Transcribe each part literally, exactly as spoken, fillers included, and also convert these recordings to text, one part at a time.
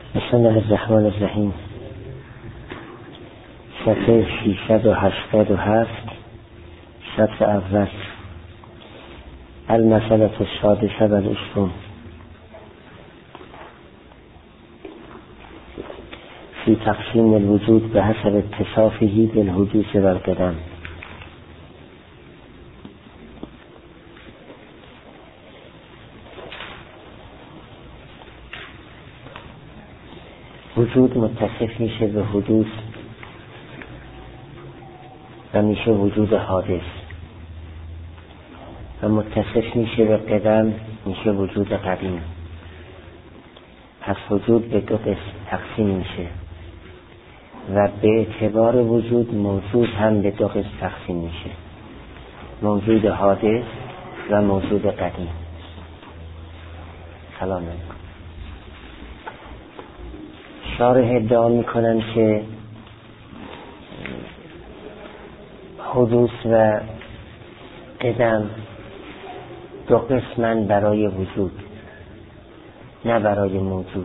بسم الله الرحمن الرحیم. صفحه ششصد و هشتاد و هفت، سطر اول. المسألة السادسة والعشرون في تقسیم الوجود به حسب اتصافه بالحدوث والقدم. وجود متصف میشه به حدوث و میشه وجود حادث، و متصف میشه به قدم میشه وجود قدیم. پس وجود به دو قسم تقسیم میشه و به اعتبار وجود موجود هم به دو قسم تقسیم میشه، موجود حادث و موجود قدیم. سلام علیکم. شارح ادعا میکنن که حدوث و قدم دو قسمن برای وجود، نه برای موجود.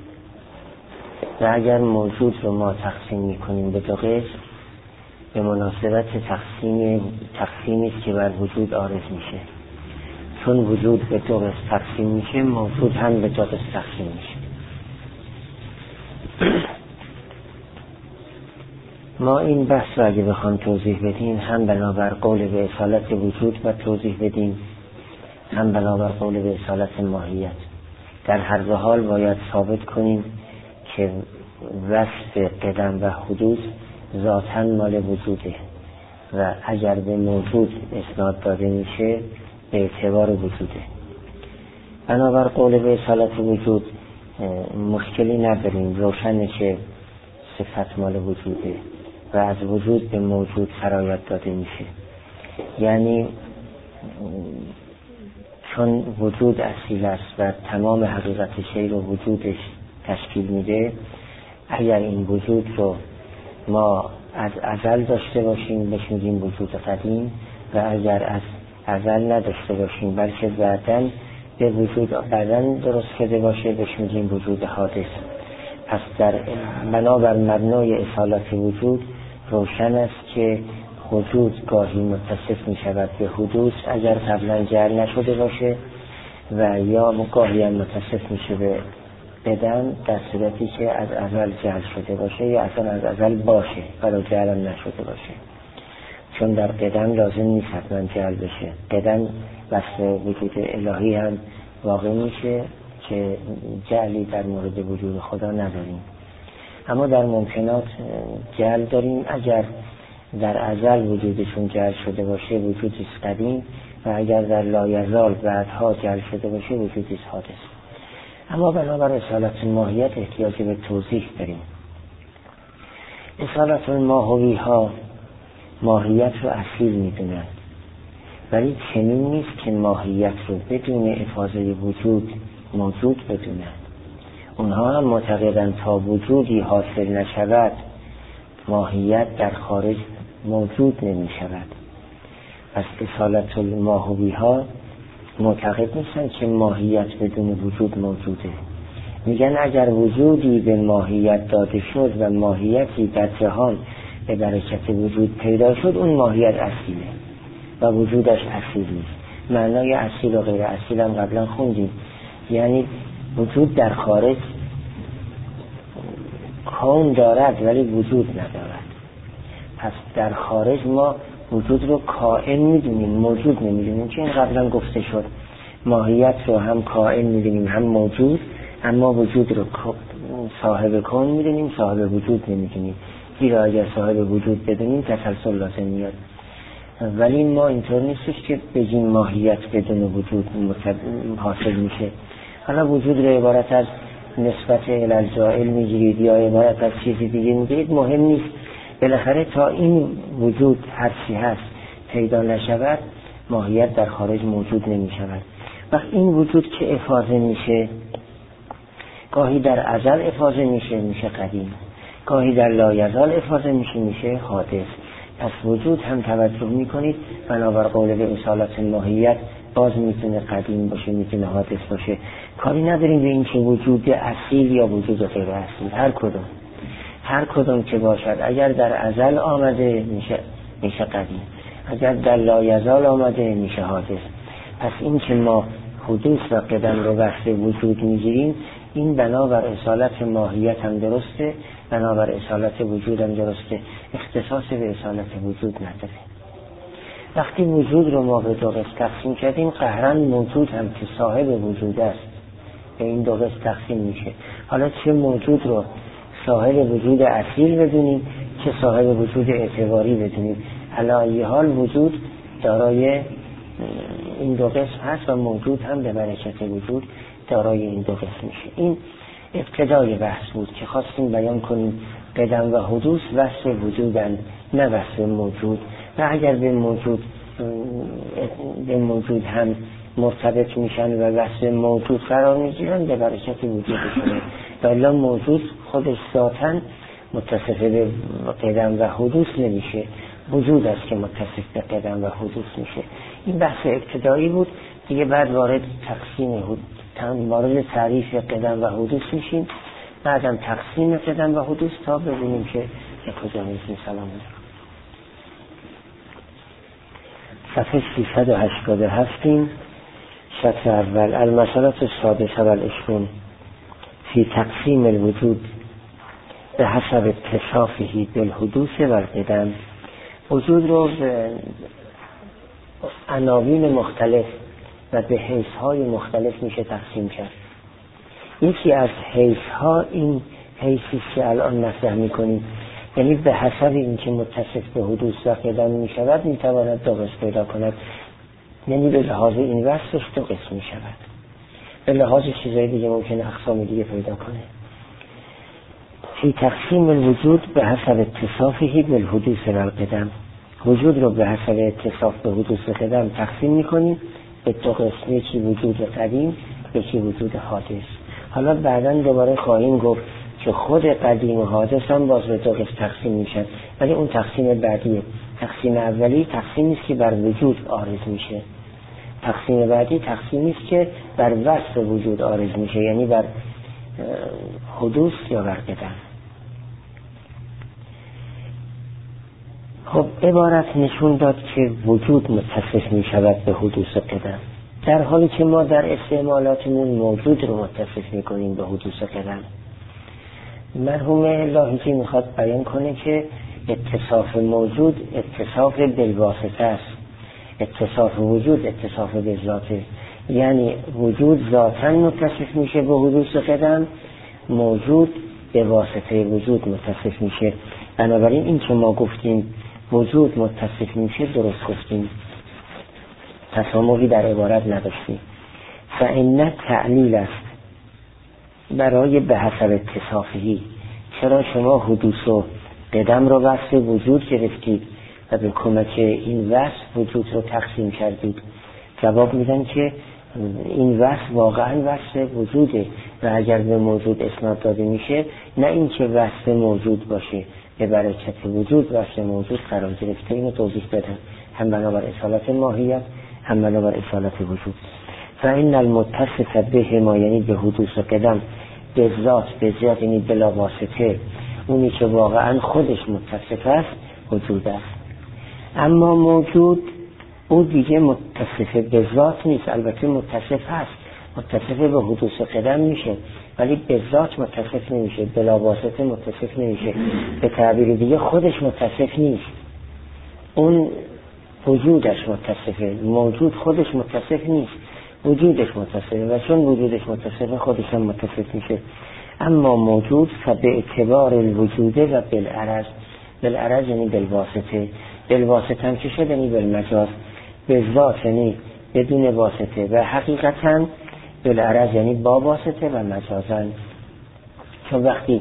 و اگر موجود رو ما تقسیم میکنیم به دو قسم، به مناسبت تقسیم تقسیمی که بر وجود عارض میشه. چون وجود به دو قسم تقسیم میشه، موجود هم به دو قسم تقسیم میشه. ما این بحث رو اگه بخوام توضیح بدیم، هم بنابر قول به اصالت وجود و توضیح بدیم، هم بنابر قول به اصالت ماهیت. در هر دو حال باید ثابت کنیم که وصف قدم و حدوث ذاتاً مال وجوده و اگر به موجود اسناد داده میشه به اعتبار وجوده. بنابر قول به اصالت وجود مشکلی نداریم، روشن که صفت مال وجوده و از وجود به موجود سرایت داده میشه. یعنی چون وجود اصیل است و تمام حقیقت شی رو وجودش تشکیل میده، اگر این وجود رو ما از ازل داشته باشیم بهش میگیم وجود قدیم، و اگر از ازل نداشته باشیم بلکه بعداً به وجود بعداً درست شده باشه بهش میگیم وجود حادث. پس در بنابر مبنای اصالت وجود روشن است که وجود گاهی متصف می شود به حدوث اگر قبلا جعل نشده باشه، و یا گاهی هم متصف می شود به قدم در صورتی که از ازل جعل شده باشه یا اصلا از ازل باشه ولی جعل هم نشده باشه. چون در قدم لازم نیست حتما جعل بشه. قدم وصف وجود الهی هم واقع میشه که جعلی در مورد وجود خدا نداریم. اما در ممکنات جعل داریم، اگر در ازل وجودشون جعل شده باشه وجودی قدیم، و اگر در لایزال بعدها جعل شده باشه وجودی حادث. اما بنابر اصالت ماهیت احتیاج به توضیح داریم. اصالت ماهوی ها ماهیت رو اصیل میدونند، ولی چنین نیست که ماهیت رو بدون افاضه وجود موجود بدونند. اونها هم معتقدند تا وجودی حاصل نشود ماهیت در خارج موجود نمی شود. پس اصالت الماهوی ها معتقد نیستن که ماهیت بدون وجود موجوده. میگن اگر وجودی به ماهیت داده شد و ماهیتی در جهان به برکت وجود پیدا شد، اون ماهیت اصیله و وجودش اصیل نیست. معنای اصیل و غیر اصیل هم قبلا خوندیم. یعنی وجود در خارج کون دارد ولی وجود ندارد. پس در خارج ما وجود رو کائن میدونیم، موجود نمیدونیم، که این قبلا گفته شد. ماهیت رو هم کائن میدونیم هم موجود، اما وجود رو صاحب کون میدونیم، صاحب وجود نمیدونیم. زیرا اگر صاحب وجود بدونیم تسلسل لازم میاد. ولی ما اینطور نیستش که بگیم ماهیت بدون وجود حاصل میشه. حالا وجود رو عبارت از نسبت الالجائل میگیرید یا عبارت از چیزی دیگه میگیرید، مهم نیست. بالاخره تا این وجود هرچی هست پیدا نشود ماهیت در خارج موجود نمیشود. وقت این وجود که افاضه میشه، گاهی در ازل افاضه میشه میشه قدیم، گاهی در لایزال افاضه میشه میشه حادث. پس وجود هم توجه میکنید بنابر قول به اصالت ماهیت باز میتونه قدیم باشه، میتونه حادث باشه. کاری نداریم به این که وجود اصیل یا وجود غیر اصیل، هر کدوم هر کدوم که باشد، اگر در ازل آمده میشه میشه قدیم، اگر در لایزال آمده میشه حادث. پس این که ما حدوث و قدم رو وصف وجود میگیریم، این بنابر اصالت ماهیت هم درسته، بنابر اصالت وجود هم درسته، اختصاص به اصالت وجود نداره. وقتی وجود رو ما به دو قسم تقسیم کردیم، قهرن موجود هم که صاحب وجود است به این دو قسم تقسیم میشه. حالا چه موجود رو صاحب وجود اصیل بدونیم، چه صاحب وجود اعتباری بدونیم، علی حال وجود دارای این دو قسم هست و موجود هم به برکت وجود دارای این دو قسم میشه. این ابتدای بحث بود که خواستیم بیان کنیم قدم و حدوث وصف وجودند، نه وصف موجود. و اگر به موجود به موجود هم مرتبط میشن و وصف موجود قرار میگیرن، به برکت وجودشونه. و الا موجود خودش ذاتاً متصف به قدم و حدوث نمیشه، وجود است که متصف به قدم و حدوث میشه. این بحث ابتدایی بود دیگه. بعد وارد تقسیم وارد تعریف قدم و حدوث میشیم، بعدم تقسیم قدم و حدوث تا ببینیم که کجا میرسیم. سلام علیکم. صفحه سیصد و هشتاد و هفت شطر اول. المسألة السادسة والعشرون فی تقسیم الوجود به حسب اتصافه بالحدوث و القدم. وجود رو به عناوین مختلف و به حیث‌های مختلف میشه تقسیم کرد. یکی از حیث‌ها این حیثی که الان مطرح میکنیم، یعنی به حسب اینکه متصف به حدوث و قدم میشود میتواند دو قسم پیدا کند. یعنی به لحاظ این وصفش دو قسم میشود، به لحاظ چیزهای دیگه ممکنه اقسام دیگه پیدا کنه. فی تقسیم الوجود به حسب اتصافه بالحدوث و القدم. وجود رو به حسب اتصاف به حدوث و قدم تقسیم میکنیم به دو قسم، یکی وجود قدیم، یکی وجود حادث. حالا بعداً دوباره خواهیم گفت که خود قدیم و حادث هم باز به دو قسم تقسیم میشن، ولی اون تقسیم بعدیه. تقسیم اولی تقسیمی است که بر وجود عارض میشه، تقسیم بعدی تقسیمی است که بر وصف وجود عارض میشه، یعنی بر حدوث یا بر قدم. خب عبارت نشون داد که وجود متصف می شود به حدوث قدم، در حالی که ما در استعمالاتمون موجود رو متصف می کنیم به حدوث قدم. مرحوم لاهیجی میخواد بیان کنه که اتصاف موجود اتصاف بالواسطه است، اتصاف وجود اتصاف به ذاته. یعنی وجود ذاتاً متصف میشه به حدوث قدم، موجود به واسطه وجود متصف میشه. بنابراین این که ما گفتیم وجود متصف میشه درست گفتیم، تسامحی در عبارت نداشتیم. فإن تعلیل است برای به حسب اتصافی. چرا شما حدوث و قدم رو وصف وجود گرفتید و به کمک این وصف وجود رو تقسیم کردید؟ جواب میدن که این وصف واقعا وصف وجوده و اگر به موجود اسناد داده میشه، نه این که وصف موجود باشه، به برکت وجود وصف موجود قرار گرفته. اینو توضیح بدم، هم بنابر اصالت ماهیت هم بنابر اصالت وجود. فإن المتصف به ما، یعنی به حدوث قدم، به ذات به ذات یعنی بلا واسطه، اونی که واقعا خودش متصف است وجود است. اما موجود او دیگه متصف به ذات نیست، البته متصف هست، متصف به حدوث قدم میشه ولی به ذات متصف نمیشه، بلا واسطه متصف نمیشه. به تعبیر دیگه خودش متصف نیست، اون وجودش متصفه، موجود خودش متصف نیست، وجودش متصفه و چون وجودش متصفه خودش هم متصف میشه. اما موجود فبه اعتبار الوجوده و بالعرض، بالعرض یعنی بالواسطه، بالواسطه هم که شد یعنی بالمجاز، به ذات یعنی بدون واسطه و حقیقتا بالعرض یعنی با واسطه و مجازن. چون وقتی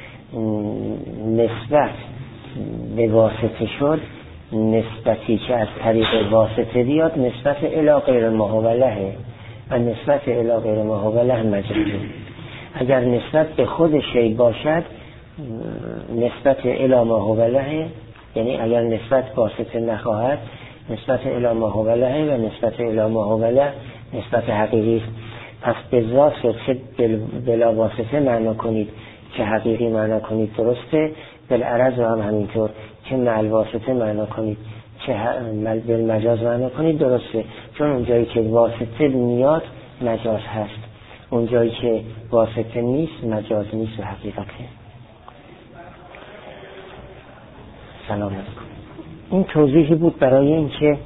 نسبت به واسطه شد، نسبتی که از طریق واسطه بیاد نسبت الی غیر ما هو له و نسبت الی غیر ما هو له مجازه. اگر نسبت به خود شی باشد نسبت الی ما هو له، یعنی اگر نسبت واسطه نخواهد نسبت الی ما هو له و نسبت الی ما هو له نسبت حقیقی است. پس به ذات رو چه بلا واسطه معنا کنید چه حقیقی معنا کنید درسته، بالعرض هم همینطور، چه مع واسطه معنا کنید چه بالمجاز معنا کنید درسته، چون اونجایی که واسطه میاد مجاز هست، اونجایی که واسطه نیست مجاز نیست و حقیقته. سلام علیکم. این توضیحی بود برای اینکه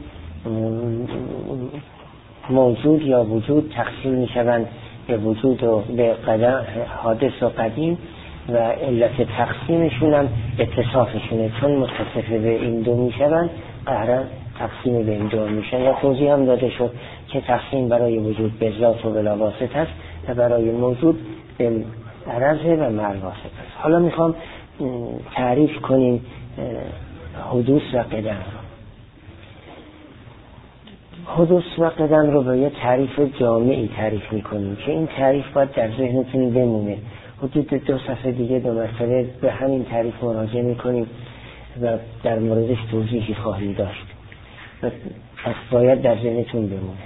موجود یا وجود تقسیم می شوند به وجود و به قدم حادث و قدیم و علت تقسیمشون هم اتصافشونه، چون متصف به این دو می شوند قهرن تقسیم به این دو می شوند. یا توضیح هم داده شد که تقسیم برای وجود به ذات و بلا واسطه است و برای موجود به عرض و مع واسطه است. حالا میخوام تعریف کنیم حدوث و قدم رو. حدوث و قدم رو با یه تعریف جامعی تعریف میکنیم که این تعریف باید در ذهنتون بمونه. حدود دو صفحه دیگه دو مرتبه به همین تعریف مراجعه میکنیم و در موردش توضیحی خواهیم داشت و پس باید در ذهنتون بمونه.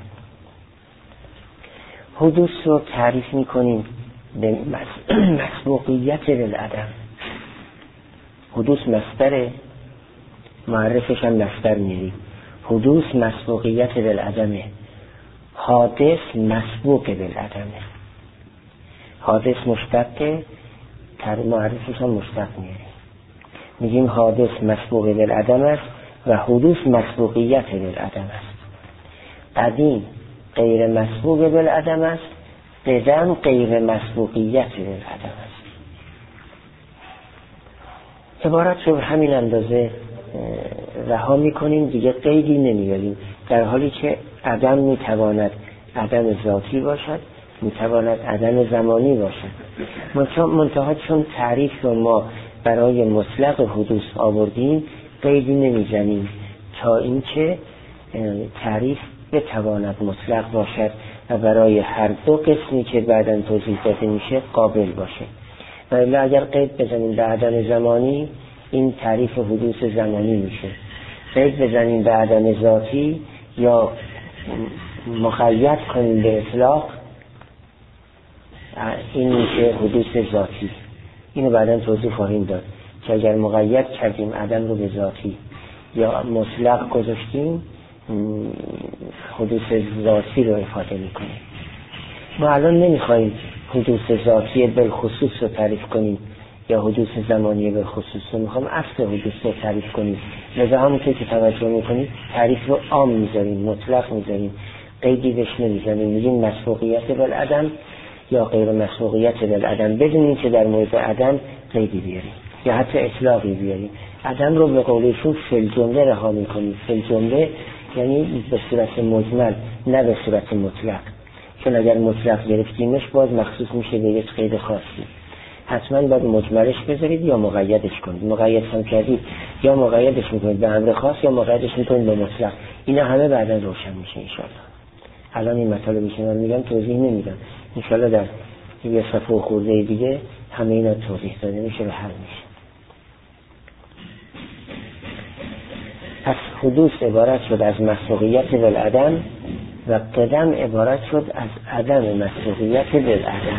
حدوث رو تعریف میکنیم به مسبوقیت بالعدم. حدوث مصدره، معرفش هم مصدر میریم. حدوث مسبوقیت بالعدمه، حادث مسبوق بالعدمه. حادث مشتقه، معرفش هم مشتق میریم. میگیم حادث مسبوق بالعدم است و حدوث مسبوقیت بالعدم است. قدیم غیر مسبوق بالعدم است، قدم غیر مسبوقیت بالعدم است. عبارت رو همین اندازه رها میکنیم، دیگه قیدی نمیاریم، در حالی که عدم میتواند عدم ذاتی باشد، میتواند عدم زمانی باشد. منتها چون تعریف رو ما برای مطلق حدوث آوردیم قیدی نمیزنیم تا اینکه تعریف بتواند مطلق باشد و برای هر دو قسمی که بعداً توضیح داده میشه قابل باشه. و الا اگر قید بزنیم به عدم زمانی این تعریف حدوث زمانی میشه. قید بزنیم به عدم ذاتی یا مقید کنیم به اطلاق این میشه حدوث ذاتی. اینو بعداً توضیح خواهیم داد که اگر مقید کردیم عدم رو به ذاتی یا مطلق گذاشتیم حدوث ذاتی رو افاده میکنیم. ما الان نمیخوایم حدوث ذاتی بالخصوص رو تعریف کنیم یا حدوث زمانی بالخصوص رو، میخوایم اصل حدوث رو تعریف کنیم. لذا همونطور که توجه میکنیم تعریف رو عام میذاریم، مطلق میذاریم، قیدی بهش نمیزنیم. میگیم مسبوقیت بالعدم یا غیر مسبوقیت بالعدم بدون اینکه در مورد عدم قیدی بیاریم یا حتی اطلاقی بیاریم. عدم رو به قولشون فی الجمله رها میکنیم. فی الجمله یعنی به صورت مجمل نه به صورت مطلق، چون اگر مطلق گرفتیمش باز مخصوص میشه به یک قید خاصی. حتما باید مجملش بذارید یا مقیدش کنید. مقید هم کردید یا مقیدش میکنید به امر خاص یا مقیدش میکنید به مطلق. اینا همه بعدا روشن میشه انشالله. الان این مطالبی که من میگم توضیح نمیدم، انشالله در یه صفحه خورده دیگه همه اینا توضیح داده میشه و حل میشه. پس حدوث عبارت شد از مسبوقیت بالعدم و قدم عبارت شد از عدم مسبوقیت بالعدم.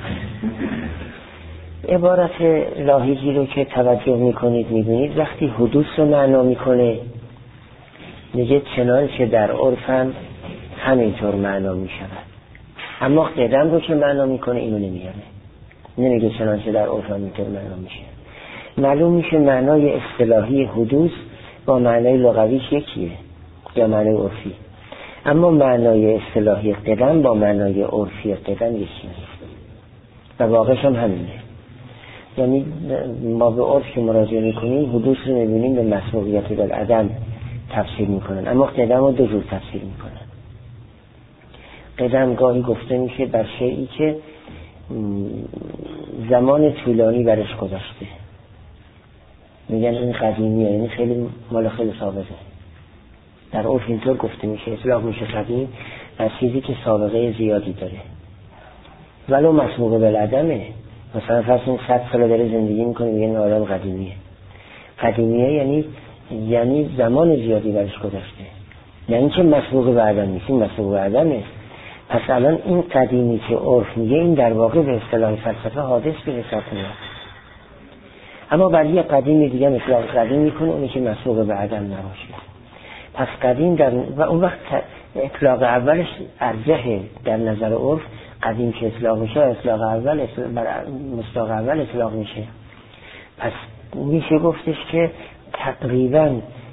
عبارت لاحظی رو که توجه میکنید میبینید وقتی حدوث رو معنا میکنه میگه چنانچه در عرفم همینطور معنا میشود، اما قدم رو که معنا میکنه اینو نمیاره، نمیگه چنانچه در عرفم اینطور معنا میشه. معلوم میشه معنای اصطلاحی حدوث با معنای لغویش یکیه یا معنای عرفی، اما معنای اصطلاحی قدم با معنای عرفی قدم یکی و واقعش هم همینه. یعنی ما به عرف که مراجعه میکنیم حدوث رو میبینیم به مسبوقیت بالعدم تفسیر میکنن، اما قدم رو دو جور تفسیر میکنن. قدم گاهی گفته میشه بر شیئی که زمان طولانی برش گذشته، میگن این قدیمیه، یعنی خیلی مال خیلی سابقه. در عرف اینطور گفته میشه، اطلاق میشه قدیم بر چیزی که سابقه زیادی داره ولو مسبوق بالعدمه. مثلا فرض کنید صد سال داره زندگی میکنه میگن آدم قدیمیه. قدیمیه یعنی یعنی زمان زیادی برش گذشته، نه اینکه مسبوق به عدم نیست، این مسبوق به عدم است. پس الان این قدیمی که عرف میگه این در واقع به اصطلاح فلسفه حادث به حساب میاد، اما برای یه قدیم دیگه اطلاق قدیم میکنه اونی که مسبوق به عدم نباشه. پس قدیم در و اون وقت اطلاق اولش ارجحه در نظر عرف، قدیم که اطلاق میشه اطلاق اول بر مصداق اول اطلاق میشه. پس میشه گفتش که تقریبا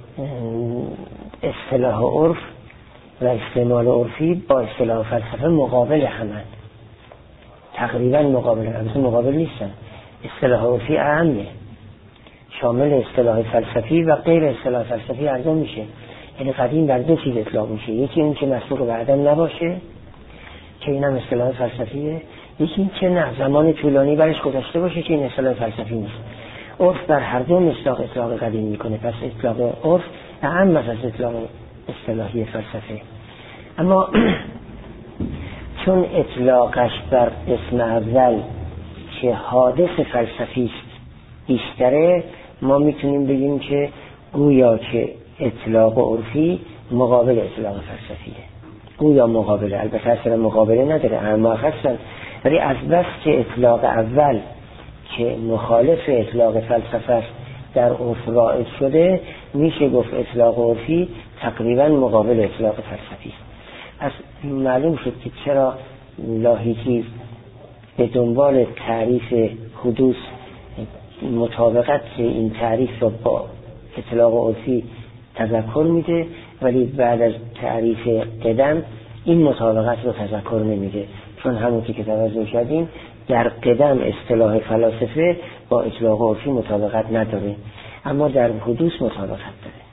اصطلاح عرف و استعمال عرفی با اصطلاح فلسفه مقابل همند، تقریبا مقابل هم، مقابل نیستن. اصطلاح عرفی اهمه، شامل اصطلاح فلسفی و غیر اصطلاح فلسفی هر دو میشه. یعنی قدیم در دو چیز اطلاق میشه، یکی اون که مسبوق به عدم نباشه که اینم اصطلاح فلسفیه، یکی این که نه زمان طولانی برش گذشته باشه که این اصطلاح فلسفی نیست. عرف بر هر دو مصداق اطلاق قدیم میکنه، پس اطلاق عرف اهم از اطلاق اصطلاحی فلسفه. اما چون اطلاقش بر اسم اول که حادث فلسفی است بیشتره، ما میتونیم بگیم که گویا که اطلاق عرفی مقابل اطلاق فلسفیه، گویا مقابله، البته اصلا مقابله نداره اما خاصن، ولی از بس که اطلاق اول که مخالف اطلاق فلسفه است در عرف رائج شده، میشه گفت اطلاق عرفی تقریبا مقابل اطلاق فلسفی است. از معلوم شد که چرا لاحقی به دنبال تعریف حدوث مطابقت این تعریف رو با اطلاق عرفی تذکر میده، ولی بعد از تعریف قدم این مطابقت رو تذکر نمیده، چون همونطور که توجه کردیم در قدم اصطلاح فلاسفه با اطلاق عرفی مطابقت نداره، اما در حدوث مطابقت داره.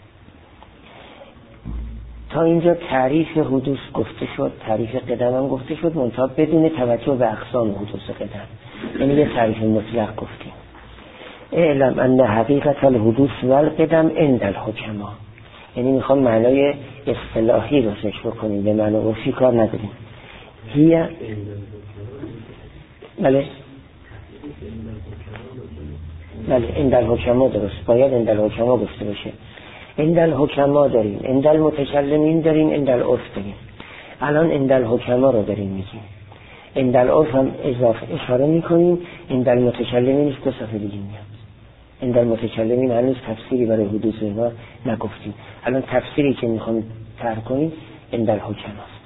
تا اینجا تعریف حدوث گفته شد، تعریف قدم هم گفته شد، منتها بدون توجه به اقسام حدوث قدم، یعنی یه تعریف مطلق گفتیم. اعلم ان حقیقت الحدوث والقدم عند الحکما، یعنی میخوام معنای اصطلاحی رو ذکر بکنیم، به معنی عرفی کار نداریم. هی بله بله عند الحکما درست، باید عند الحکما گفته باشه. عند الحکما داریم، عند المتکلمین داریم، عند العرف داریم. الان عند الحکما رو داریم میگیم، عند العرف هم اضافه اشاره میکنیم، عند المتکلمین دو صفحه دیگه میاد. عند المتکلمین هنوز تفسیری برای حدوث اینا نگفتیم، الان تفسیری که میخوام طرح کنیم عند الحکما است.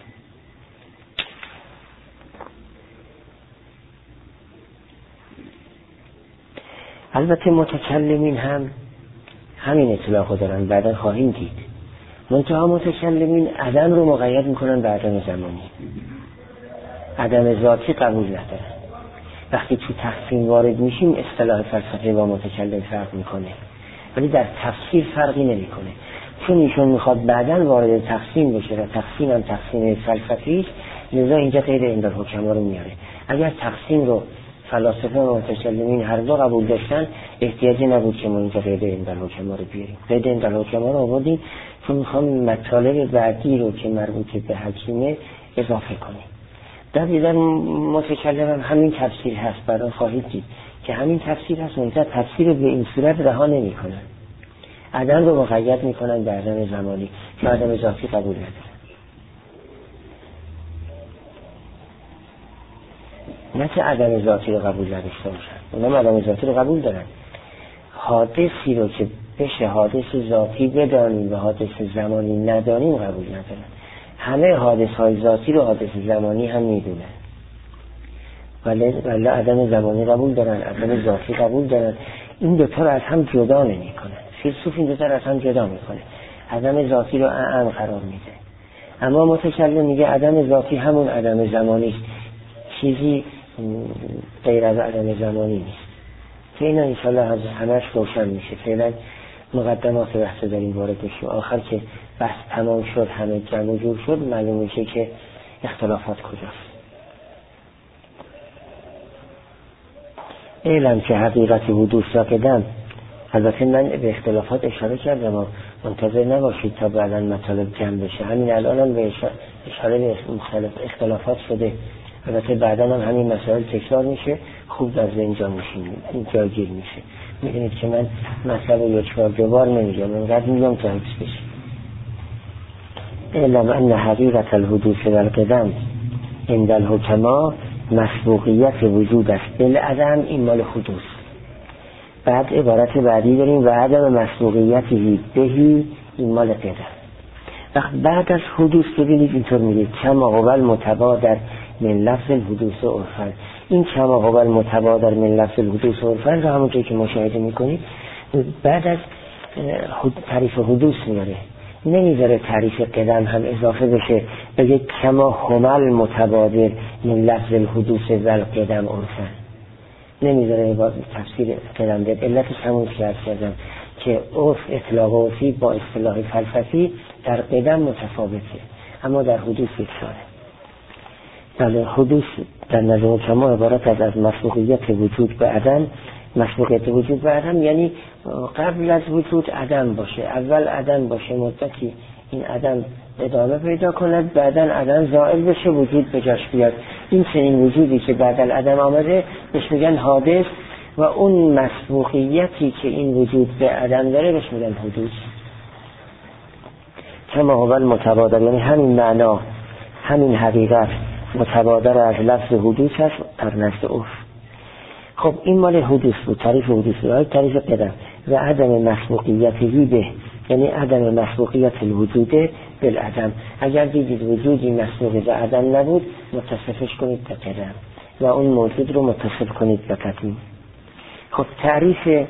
البته متکلمین هم همین اطلاق دارن، بعدا خواهیم دید. منتها متکلمین عدم رو مقید میکنن به عدم زمانی، عدم ذاتی قبول ندارن. وقتی تو تقسیم وارد میشیم اصطلاح فلسفه با متکلم فرق میکنه، ولی در تفسیر فرقی نمیکنه، چون ایشون میخواد بعداً وارد تقسیم بشه و تقسیم هم تقسیم فلسفی است، لذا اینجا غیر عند الحکما رو میاره. اگر تقسیم رو فلاسفه و متکلمین هر دو قبول داشتن، احتیاجی نبود که ما اینجا غیر عند الحکما رو بیاریم. غیر عند الحکما رو آوردیم چون میخوام مطالب بعدی رو که مربوط به حکیمه اضافه کنیم. در دیدن متکلم هم همین تفسیر هست، بعدا خواهید دید که همین تفسیر هست، منتها تفسیر به این صورت رها نمی کنن، عدم رو مقید می کنن به عدم زمانی که عدم ذاتی قبول ندارن. نه که عدم ذاتی رو قبول نداشته باشن، اونم عدم ذاتی رو قبول دارن. حادثی رو که بشه حادث ذاتی بدانیم و حادث زمانی ندانیم قبول ندارن. همه حادث های ذاتی رو حادث زمانی هم میدونن، ولی ولی عدم زمانی قبول دارن، عدم ذاتی قبول دارن. این دوتا رو از هم جدا نمی کنن. فیلسوف این دوتا رو از هم جدا میکنه، عدم ذاتی رو اعم قرار میده، اما متکلم میگه عدم ذاتی همون عدم زمانی است، چیزی غیر از عدم زمانی نیست. که اینا انشالله از همش روشن میشه. فعلا مقدمات بحث داریم وارد بشیم، آخر که بحث تمام شد، همه جمع جور شد، معلوم میشه که اختلافات کجاست. اعلم که حقیقت حدوث و قدم، البته من به اختلافات اشاره کردم و منتظر نباشید تا بعدا مطالب جمع بشه. همین الان هم به اشاره به مختلف اختلافات شده، البته بعدا هم همین مسائل تکرار میشه، خوب در ذهن جا میشیم، اینجا گیر میشه. میدونید که من مسئله یک بار دو بار نمیگم، اینقدر میگم تا حفظ بشه. اعلم ان حقیقت الحدوث و القدم عند الحکما مسبوقیت وجود است بالعدم. این مال حدوث. بعد عبارت بعدی داریم و عدم مسبوقیتی بهی، این مال قدم. وقت بعد از حدوث ببینید اینطور میگه کما هو المتبادر من لفظ الحدوث عرفا. این کما هو المتبادر من لفظ الحدوث عرفا رو همونطور که مشاهده میکنید بعد از تعریف حدوث میاره، نمیذاره تعریف قدم هم اضافه بشه بگه کما هو المتبادر من لفظ الحدوث و القدم عرفا. نمیذاره با تفسیر قدم بده. علتش همون که عرض کردم که عرف اطلاق عرفی با اصطلاح فلسفی در قدم متفاوته اما در حدوث یکسانه. بله، حدوث در نظر حکما عبارت از از مسبوقیت وجود به عدم. مسبوقیت وجود به عدم یعنی قبل از وجود عدم باشه، اول عدم باشه، مدتی این عدم ادامه پیدا کند، بعداً عدم زائل بشه، وجود به جاش بیاد. این چنین وجودی که بعد از عدم آمده بهش میگن حادث و اون مسبوقیتی که این وجود به عدم داره بهش میگن حدوث. کما هو المتبادر یعنی همین معنا، همین حقیقت متبادر از لفظ حدوث است در نزد عرف. خب این مال حدوث بود، تعریف حدوث بود. تعریف قدم و عدم مسبوقیتی به یعنی عدم مسبوقیت الوجود بالعدم. اگر دیدید وجودی مسبوق به عدم نبود متصفش کنید به قدم و اون موجود رو متصف کنید به قدیم. خب تعریف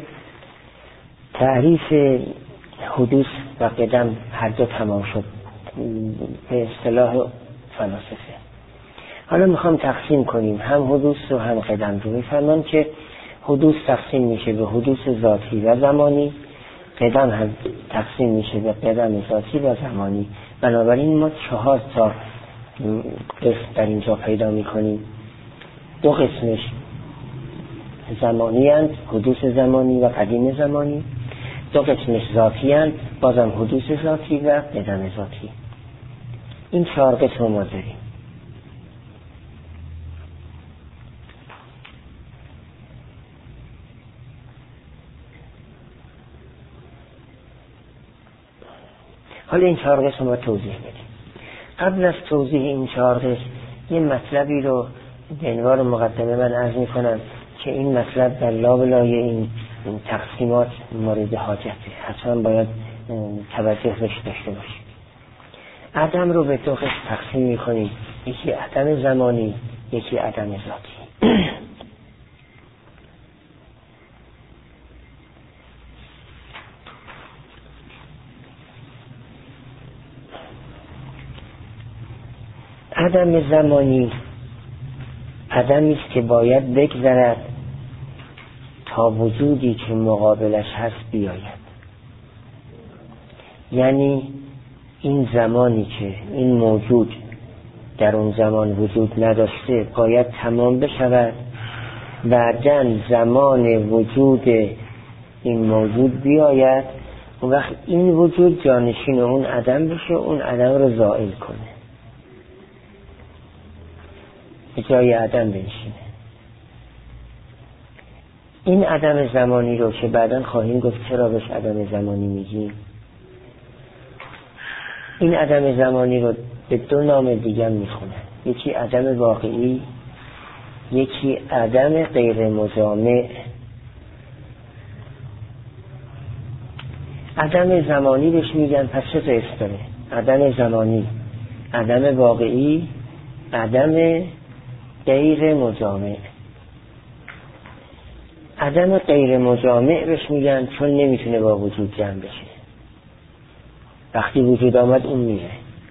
تعریف حدوث و قدم هر دو تمام شد به اصطلاح فلاسفه. حالا میخوام تقسیم کنیم هم حدوث و هم قدم رو. میفرمان که حدوث تقسیم میشه به حدوث ذاتی و زمانی، قدم هم تقسیم میشه به قدم ذاتی و زمانی. بنابراین ما چهار تا قسم در اینجا پیدا میکنیم. دو قسمش زمانی هست، حدوث زمانی و قدیم زمانی. دو قسمش ذاتی هست، بازم حدوث ذاتی و قدم ذاتی. این چهار قسم ما داریم. حالا این چهار قسم رو توضیح بدیم. قبل از توضیح این چهار قسم یه مطلبی رو به عنوان مقدمه من عرض میکنم که این مطلب در لابلای این تقسیمات مورد حاجته، حتما باید توجه بهش داشته باشیم. عدم رو به دو قسم تقسیم میکنیم، یکی عدم زمانی، یکی عدم ذاتی. عدم زمانی عدمی است که باید بگذرد تا وجودی که مقابلش هست بیاید. یعنی این زمانی که این موجود در اون زمان وجود نداشته باید تمام بشود، بعداً زمان وجود این موجود بیاید، اون وقت این وجود جانشین اون عدم بشه، اون عدم رو زائل کنه، به جای عدم بنشینه. این عدم زمانی رو که بعداً خواهیم گفت چرا بهش عدم زمانی میگیم، این عدم زمانی رو به دو نام دیگه میخونه. یکی عدم واقعی، یکی عدم غیر مجامع. عدم زمانی بهش میگن پس چه اسم داره؟ عدم زمانی، عدم واقعی، عدم غیر مجامع. عدم غیر مجامع بهش میگن چون نمیتونه با وجود جمع بشه، وقتی وجود آمد اون میره.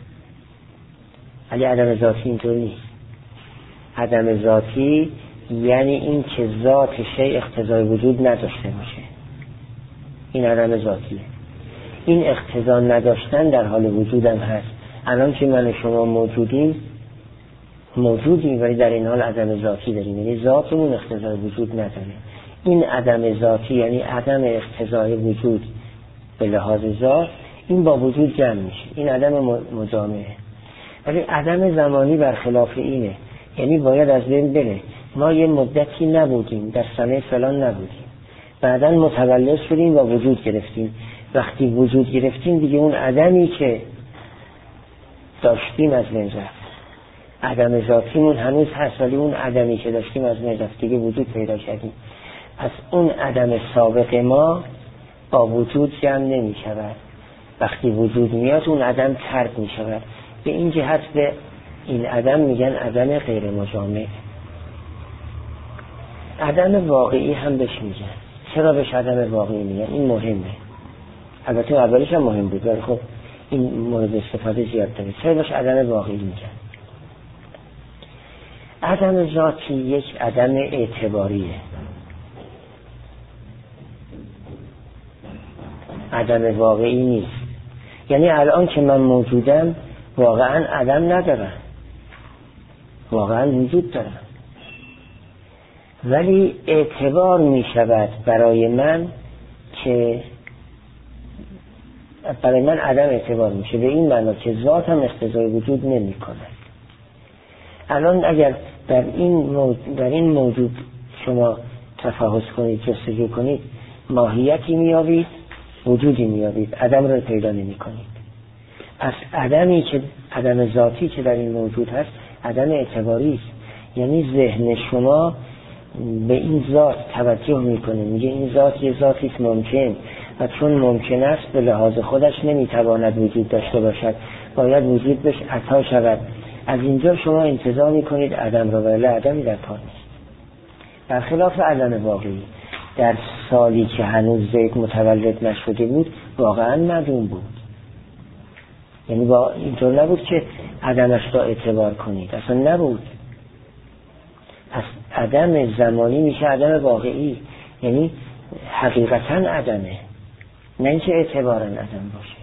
ولی عدم ذاتی اینطور نیست. عدم ذاتی یعنی این که ذات شیء اقتضای وجود نداشته باشه، این عدم ذاتیه. این اقتضا نداشتن در حال وجودم هست. الان که من و شما موجودیم موجودیم ولی در این حال عدم ذاتی داریم، یعنی ذاتمون اقتضای وجود نداره. این عدم ذاتی یعنی عدم اقتضای وجود به لحاظ ذات، این با وجود جمع میشه، این عدم مجامعه. ولی عدم زمانی برخلاف اینه، یعنی باید از بین بره. ما یه مدتی نبودیم، در سنه فلان نبودیم، بعداً متولد شدیم و وجود گرفتیم. وقتی وجود گرفتیم دیگه اون عدمی که داشتیم از بین رفت. عدم ذاتیمون هنوز هست ولی اون عدمی که داشتیم از بین رفت، دیگه وجود پیدا کردیم. پس اون عدم سابق ما با وجود جمع نمی شود. وقتی وجود میاد اون عدم ترک می شود. به این جهت به این عدم میگن عدم غیر مجامع. عدم واقعی هم بهش میگن. چرا بهش عدم واقعی میگن؟ این مهمه. البته اولش هم مهم بود ولی خب این مورد استفاده زیاد داره. چرا بهش عدم واقعی میگن؟ عدم ذاتی یک عدم اعتباریه. عدم واقعی نیست. یعنی الان که من موجودم واقعا عدم ندارم، واقعا وجود دارم، ولی اعتبار می شود برای من که برای من عدم اعتبار میشه. به این معنی که ذات هم اقتضای وجود نمی کنه. الان اگر در این موجود, در این موجود شما تفحص کنید، جستجو کنید، ماهیتی میابید، وجودی میابید، عدم رو پیدا نمی کنید. پس عدمی که عدم ذاتی که در این موجود هست عدم اعتباری است. یعنی ذهن شما به این ذات توجه میکنه، میگه این ذات یه ذاتی است ممکن و چون ممکن است به لحاظ خودش نمیتواند وجود داشته باشد، باید وجود بهش عطا شود. از اینجا شما انتظار میکنید عدم رو، ولی عدمی در کار نیست. برخلاف عدم واقعی، در سالی که هنوز زید متولد نشده بود واقعا معدوم بود. یعنی با اینطور نبود که عدمش را اعتبار کنید، اصلا نبود. پس عدم زمانی میشه عدم واقعی، یعنی حقیقتا عدمه، نه اینکه اعتبارا عدم باشه.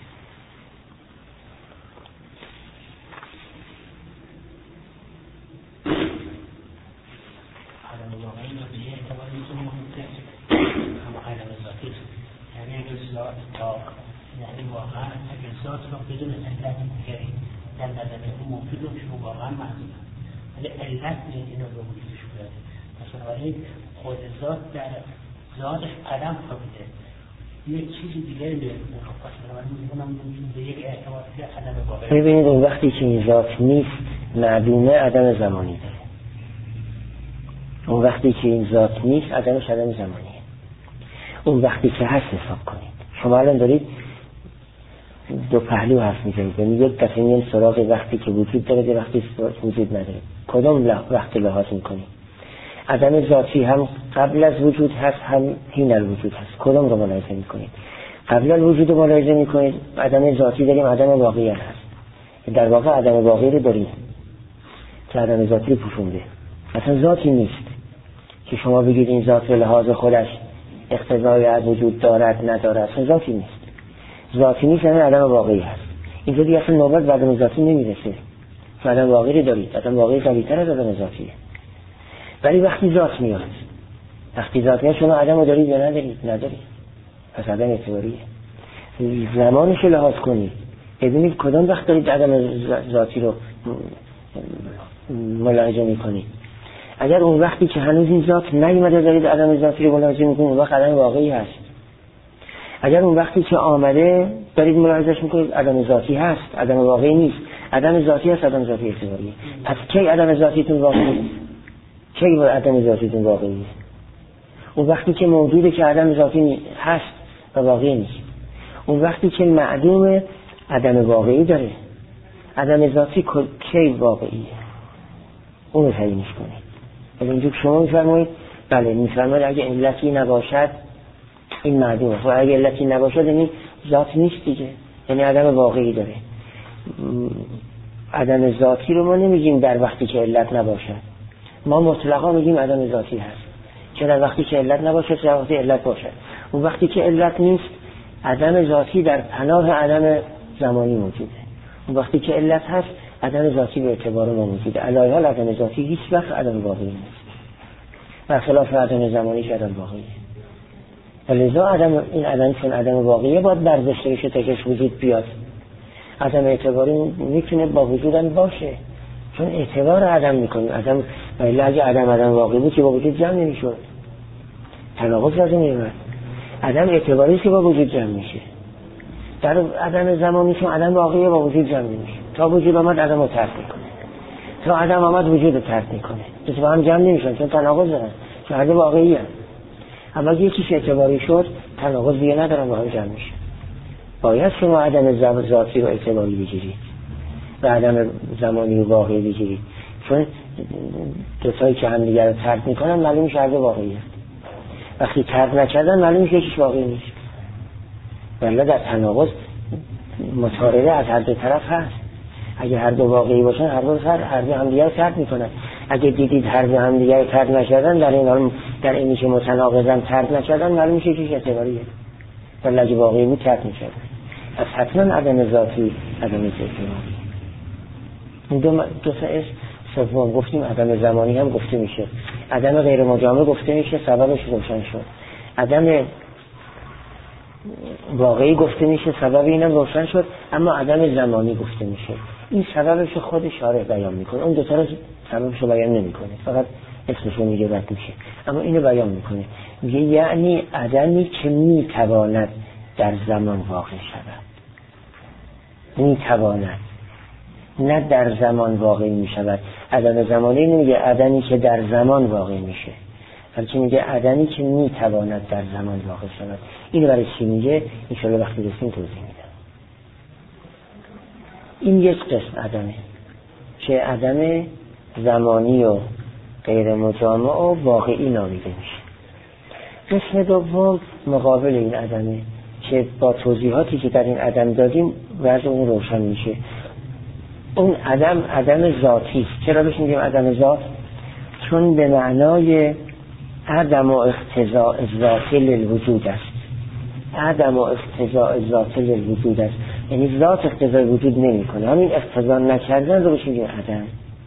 عدم واقعی نتیجه اعتبار میتونه ممکنه اما عدم ذاتی است. یعنی اگر ذات تا یعنی واقعا اگر ذات را بدون علت دیگری در نظر اون ممکن رو شما واقعا معلوم است، ولی علت این رو وجودش بیاره. مثلا این خود ذات در ذاتش عدم خوابیده، یک چیزی دیگری به اون رو پس بنابراین میگونم ممکن به یک اعتبار که عدم واقعی. ببینید اون وقتی که این ذات نیست معدومه، عدم زمانی داره. اون وقتی که این ذات نیست عدمش عدم زمانیه. اون وقتی که هست حساب کنید. شما الان دارید دو پهلو حرف میزنید، یعنی یک دفعه میان سراغ وقتی که وجود داره و وقتی وجود نداره. کدام وقت لحاظ میکنید؟ عدم ذاتی هم قبل از وجود هست هم حین الوجود هست. کدام رو ملاحظه میکنید؟ قبل الوجود رو ملاحظه میکنید، عدم ذاتی داریم، عدم واقعی هست. در واقع عدم واقعی رو داریم که عدم ذاتی رو پوشونده. اصلا ذاتی نیست که شما بگید این ذات به لحاظ خودش اقتضای از وجود دارد ندارد. اصلا ذاتی نیست. ذاتی نیست یعنی عدم واقعی هست. اینجا دیگه اصلا نوبت به عدم ذاتی نمیرسه. عدم واقعی دارید، عدم واقعی قوی‌تر از عدم ذاتیه. ولی وقتی ذات میاد، وقتی ذات میاد شما عدم رو دارید یا ندارید؟ ندارید. پس عدم اعتباریه. زمانش رو لحاظ کنید، ببینید کدام وقت دارید عدم ذاتی رو ملاحظه میکنید. اگر اون وقتی که هنوز این ذات نیومده دارید عدم ذاتی رو ملاحظه میکنید، اون وقت عدم واقعی هست. اگر اون وقتی که آمده دارید ملاحظهش میکنید، عدم ذاتی هست، عدم واقعی نیست. عدم ذاتی هست، عدم ذاتی اعتباریه. پس کی عدم ذاتیتون واقعی؟ کی عدم ذاتیتون واقعی؟ اون وقتی که موجوده که عدم ذاتی هست و واقعی نیست. اون وقتی که معدوم عدم واقعی داره. عدم ذاتی کی واقعیه؟ اون رو تعیینش کنید. از اینجا شما میفرمایید بله، میفرمایید اگه علتی نباشد این معدومه. و اگه علتی نباشد یعنی ذات نیست دیگه، یعنی عدم واقعی داره. عدم ذاتی رو ما نمیگیم در وقتی که علت نباشد، ما مطلقا میگیم عدم ذاتی هست، چه در وقتی که علت نباشد چه در وقتی علت باشد. اون وقتی که علت نیست عدم ذاتی در پناه عدم زمانی موجوده. اون وقتی که علت هست عدم ذاتی به اعتبار ما موجوده. علاوه بر عدم ذاتی هیچ وقت عدم واقعی نیست، برخلاف عدم زمانیش عدم واقعیه. لذا عدم این عدم چون عدم واقعیه باید برداشته بشه تا که وجود بیاد. عدم اعتباری میتونه با وجودن باشه، چون اعتبار عدم میکنیم. عدم ولی اگه عدم عدم واقعی بود که با وجود جمع نمیشد، تناقض لازم نمیاد. عدم اعتباری که با وجود جمع میشه. در عدم زمانی چون عدم واقعی با وجود جمع نمیشه، تا وجود آمد عدم رو ترک میکنه، تا عدم آمد وجود رو ترک میکنه. دوست با هم جمع نمیشن چون تناقض دارن، چون هر دو واقعی هست. اما اگه یکیش اعتباری شد تناقض دیگه ندارن، با هم جمع میشن. باید شما عدم ذاتی رو اعتباری بگیرید و عدم زمانی رو واقعی بگیرید، چون دوتایی که هم دیگر رو ترک میکنن معلوم میشه هر دو واقعی هست. وقتی ترک نکردن معلوم میشه یکیش واقعی نیست. ولی در تناقض مطارده از هر دو طرف هست. اگه هر دو واقعی باشن هر دو طرف هر دو هم دیگر رو ترک میکنن. اگه دیدید هر دو هم دیگر رو ترک نکردن، در این حال در اینی که متناقضن ترک نکردن معلوم میشه یکیش اعتباریه. ولی اگه واقعی بود ترک میکردن. از حتما عدم ذاتی عدم اعتباری. این دو دو تا سوم گفتیم، عدم زمانی هم گفته میشه، عدم غیر مجامع گفته میشه، سببش روشن شد. عدم واقعی گفته میشه، سبب اینم روشن شد. اما عدم زمانی گفته میشه، این سببش خود شارع بیان میکنه. اون دو تا رو سببش رو بیان نمیکنه، فقط اسمش رو میگه رد میشه. اما اینو بیان میکنه، میگه یعنی عدمی که میتواند در زمان واقع شود، میتواند، نه در زمان واقع میشود. عدم زمانی نمیگه عدمی که در زمان واقع میشه، بلکه میگه عدمی که میتواند در زمان واقع شود. اینو برای چی میگه؟ انشاءالله وقتی رسیم توضیح میدم. این یک قسم عدمه که عدم زمانی و غیر مجامع و واقعی نامیده میشه. قسم دوم مقابل این عدمه که با توضیحاتی که در این عدم دادیم وضع اون روشن میشه. اون عدم عدم ذاتی است. چرا بهش میگیم عدم ذات؟ چون به معنای عدم و اقتضاء ذات للوجود است. عدم و اقتضاء ذات للوجود است، یعنی ذات اقتضای وجود نمی کنه. همین اقتضا نکردن رو بهش میگیم عدم.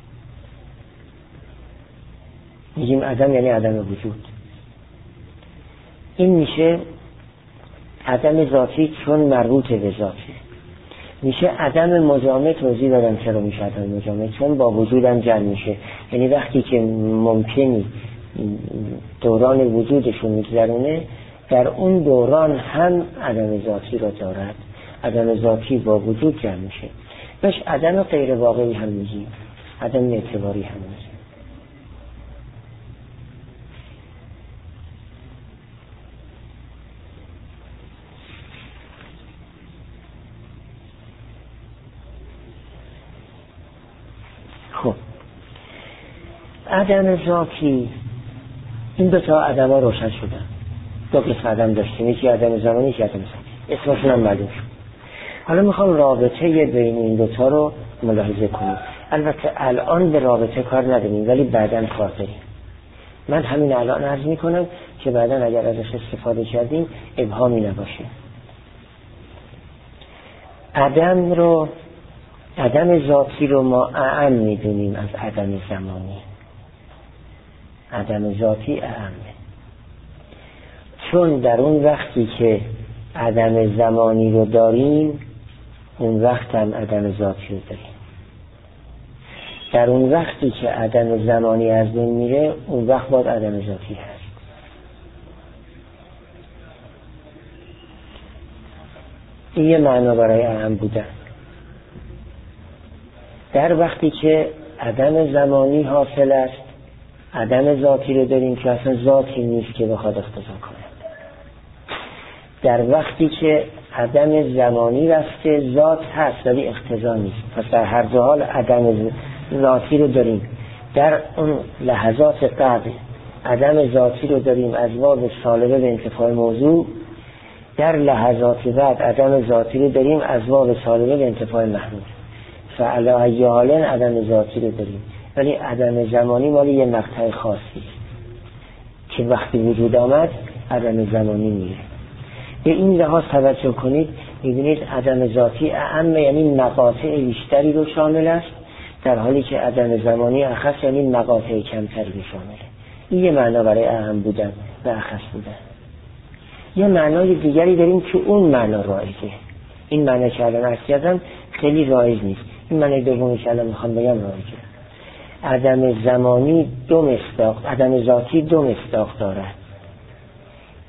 میگیم عدم یعنی عدم وجود. این میشه عدم ذاتی چون مربوط به ذاته. میشه عدم مجامع. توضیح دادم چرا میشه عدم مجامع، چون با وجودم جمع میشه. یعنی وقتی که ممکنی دوران وجودشون میگذرونه، در اون دوران هم عدم ذاتی رو دارد. عدم ذاتی با وجود جمع میشه. بهش عدم غیر واقعی هم میگیم، عدم اعتباری هم میگیم. خب عدم ذاتی، این دو تا عدم ها روشن شدن. دو قسم عدم داشتیم، یکی عدم زمانی، یکی عدم ذاتی. اسمشون هم معلوم شد. حالا میخوام رابطه بین این دو تا رو ملاحظه کنیم. البته الان به رابطه کار نداریم، ولی بعداً کار داریم. من همین الان عرض میکنم که بعداً اگر ازش استفاده کردیم ابهامی نباشه. عدم رو عدم ذاتی رو ما اعم میدونیم از عدم زمانی. عدم ذاتی اعمه، چون در اون وقتی که عدم زمانی رو داریم، اون وقت هم عدم ذاتی رو داریم. در اون وقتی که عدم زمانی از بین میره، اون وقت باید عدم ذاتی هست. این یه معنا برای اعم بودن. در وقتی که عدم زمانی حاصل است، عدم ذاتی رو داریم که اصلا ذاتی نیست که بخواد اقتضا کنه. در وقتی که عدم زمانی رفته، ذات هست ولی اقتضا نیست. پس در هر دو حال عدم ذاتی رو داریم. در اون لحظات قبل عدم ذاتی رو داریم از باب سالبه به انتفاع موضوع، در لحظات بعد عدم ذاتی رو داریم از باب سالبه به انتفاع محمول. فعلا حالا عدم ذاتی رو داریم، ولی عدم زمانی مالی یه مقطع خاصی که وقتی وجود آمد عدم زمانی میره. به این لحاظ توجه کنید، میبینید عدم ذاتی اعم یعنی مقاطع بیشتری رو شامل است، در حالی که عدم زمانی اخص یعنی مقاطع کمتری رو شامله. این یه معنا برای اعم بودن و اخص بودن. یه معنای دیگری داریم که اون معنا رایجه. این معنا که الان عرض کردم خیلی رایج نیست. این معنی دومی که الان میخوام بگم رایجه. عدم زمانی دو مصداق، عدم ذاتی دو مصداق دارد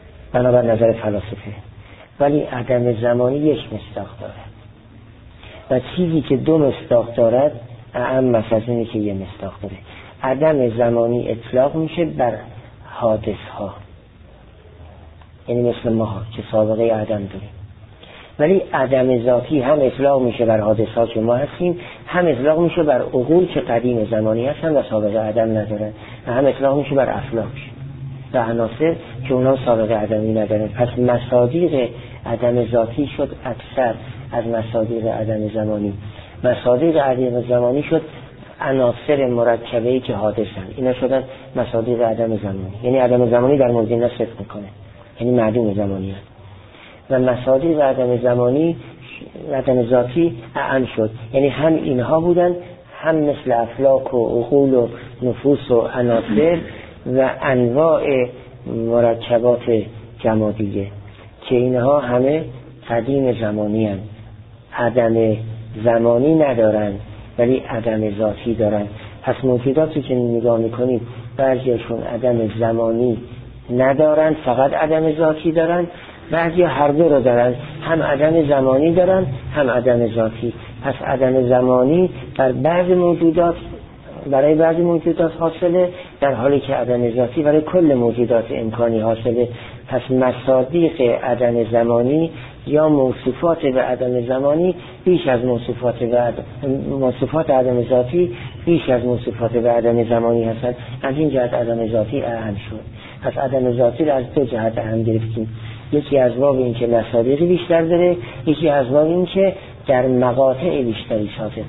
بنابر نظر فلاسفه، ولی عدم زمانی یک مصداق دارد. و چیزی که دو مصداق دارد اعم مثل از اینه که یه مصداق داره. عدم زمانی اطلاق میشه بر حادث ها، یعنی مثل ما ها که سابقه عدم داریم، ولی عدم ذاتی هم اطلاق میشه بر حادث ها که ما هستیم، هم اطلاق میشه بر عقول که قدیم زمانی هستن و سابقه عدم ندارن، و هم اطلاق میشه بر افلاک و عناصر که اونا سابقه عدمی ندارن. پس مصادیق عدم ذاتی شد اکثر از مصادیق عدم زمانی. مصادیق عدم زمانی شد عناصر مرکبه‌ای که حادثن، اینا شدن مصادیق عدم زمانی. یعنی عدم زمانی در مورد اینا صفر میکنه، یعنی معدوم زمانی هست. و مصادیق عدم زمانی عدم ذاتی اعم شد، یعنی هم اینها بودن، هم مثل افلاک و عقول و نفوس و عناصر و انواع مرکبات جمادیه که اینها همه قدیم زمانی هستند، عدم زمانی ندارن ولی عدم ذاتی دارن. پس موجوداتی که نگاه میکنید بعضیشون عدم زمانی ندارن، فقط عدم ذاتی دارن، بعضی هر دو رو دارن، هم عدم زمانی دارن هم عدم ذاتی. پس عدم زمانی بر بعضی موجودات برای بعضی موجودات حاصله، در حالی که عدم ذاتی برای کل موجودات امکانی حاصله. پس مصادیق عدم زمانی یا موصوفات به عدم زمانی بیش از موصوفات به عدم موصوفات عدم ذاتی بیش از موصوفات به عدم زمانی هستند. از این جهت عدم ذاتی اهم شد. پس عدم ذاتی را از دو جهت اهم گرفتیم، یکی از باب این که مصادیق بیشتر داره، یکی از باب این که در مقاطع بیشتری صادقه.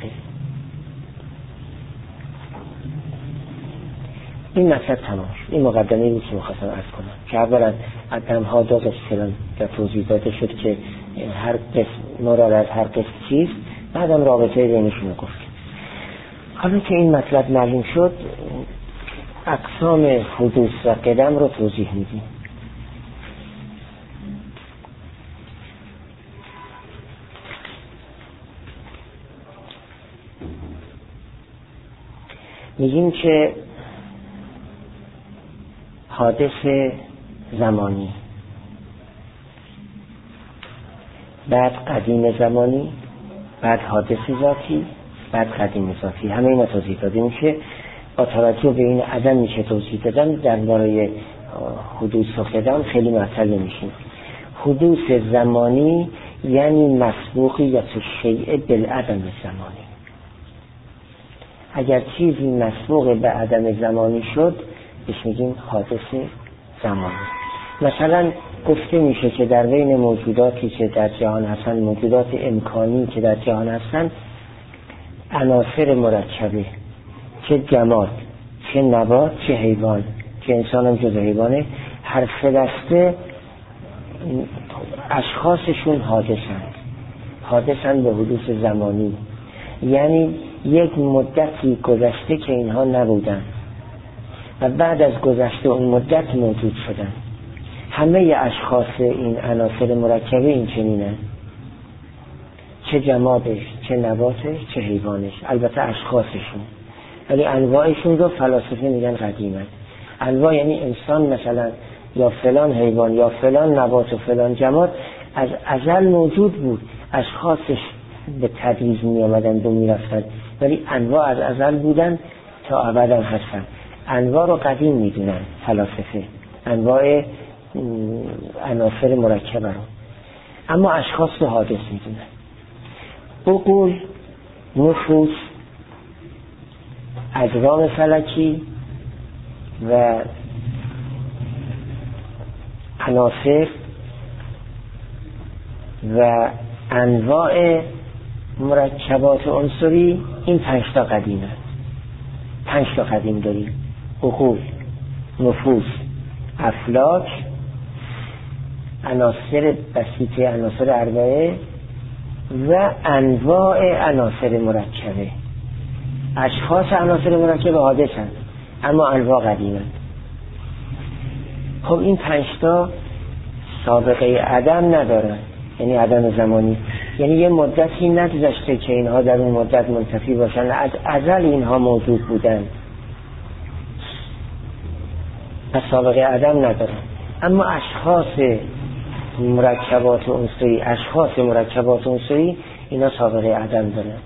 این مطلب تمام شد. این مقدمه بود که می‌خواستم عرض کنم که اولا عدم‌ها دو قسم در توضیح داده شد که هر قسم مراد از هر قسم چیست، بعدم رابطه بینشون رو گفت. حالا که این مطلب معلوم شد، اقسام حدوث و قدم رو توضیح میدیم. میگیم که حادث زمانی، بعد قدیم زمانی، بعد حادث ذاتی، بعد قدیم ذاتی، همه اینا توضیح داده میشه. با توجه به این عدم میشه توضیح دادن، درباره حدوث و قدم خیلی معطل نمیشیم. حدوث زمانی یعنی مسبوقیت الشیء بالعدم زمانی. اگر چیزی مسبوق به عدم زمانی شد بهش میگیم حادث زمانی. مثلا گفته میشه که در بین موجوداتی که در جهان هستن، موجودات امکانی که در جهان هستن، عناصر مرکبه، چه جماد، چه نبات، چه حیوان، که انسان هم جز حیوانه، هر سه دسته اشخاصشون حادثند حادثند به حدوث زمانی. یعنی یک مدتی گذشته که اینها نبودن و بعد از گذشته اون مدت موجود شدن. همه اشخاص این عناصر مرکبه این چنینه، چه جمادش، چه نباتش، چه حیوانش، البته اشخاصشون، ولی انواعشون رو فلاسفه میگن قدیمه. انواع یعنی انسان مثلا یا فلان حیوان یا فلان نبات و فلان جماد از ازل موجود بود، اشخاصش به تدریج می آمدن و می رفتن، ولی انواع از ازل بودن تا ابدا هستن. انواع رو قدیم می دونن فلاسفه، انواع عناصر مرکبه رو، اما اشخاص رو حادث می دونن. عقول، نفوس، اجرام فلکی و عناصر و انواع مرکبات عنصری، این پنج تا قدیمه. پنج تا قدیم داریم: عقول، نفوس، افلاک، عناصر بسیطه، عناصر اربعه و انواع عناصر مرکبه. اشخاص عناصر مرکبه حادثند اما انواع قدیمند. خب این پنج تا سابقه عدم ندارن، یعنی عدم زمانی، یعنی یه مدتی نگذشته که اینها در اون مدت منتفی باشن، از ازل اینها موجود بودن، پس سابقه عدم ندارن. اما اشخاص مرکبات عنصری، اشخاص مرکبات عنصری اینا سابقه عدم دارند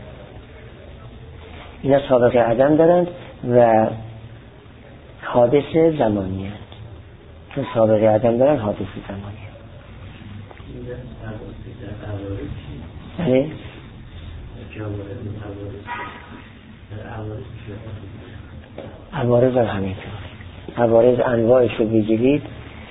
اینا سابقه عدم دارند و حادث زمانی هست. چون سابقه عدم دارند حادث زمانی هست. بله؟ عوارض هم همینطور. عوارض انواعش رو بگیرید،